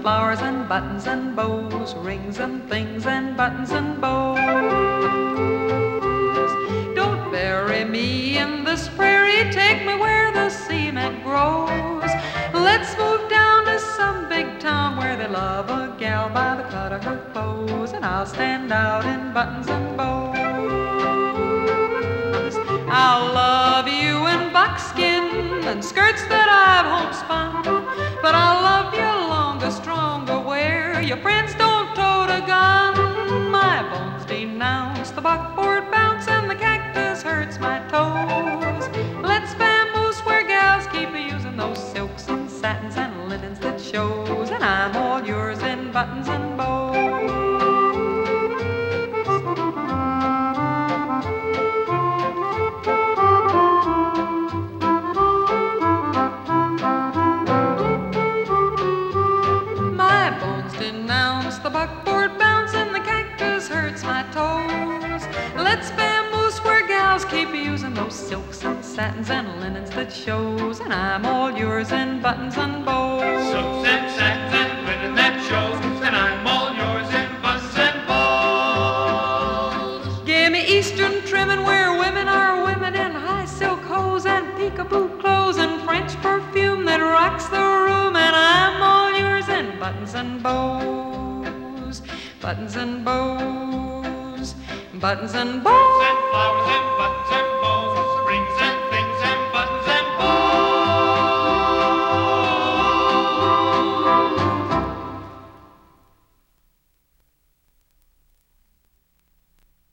flowers and buttons and bows, rings and things and buttons and bows. Don't bury me in this prairie, take me where the cement grows. Let's move down to some big town where they love a gal by the cut of her clothes, and I'll stand out in buttons and bows. I'll love you in buckskin and skirts that I've homespun, but I'll love you longer, stronger, where your friends don't tote a gun. My bones denounce the buckboard bounce and the cactus hurts my toes. Let's vamoose where gals keep using those silks and satins and linens that shows, and I'm all yours in buttons and bows. The buckboard bounce and the cactus hurts my toes. Let's vamoose where gals keep using those silks and satins and linens that shows, and I'm all yours in buttons and bows. Silks and satins and linen that shows, and I'm all yours in buttons and bows. Give me eastern trimming where women are women in high silk hose and peekaboo clothes and French perfume that rocks the room, and I'm all yours in buttons and bows. Buttons and bows, buttons and bows. And flowers and buttons.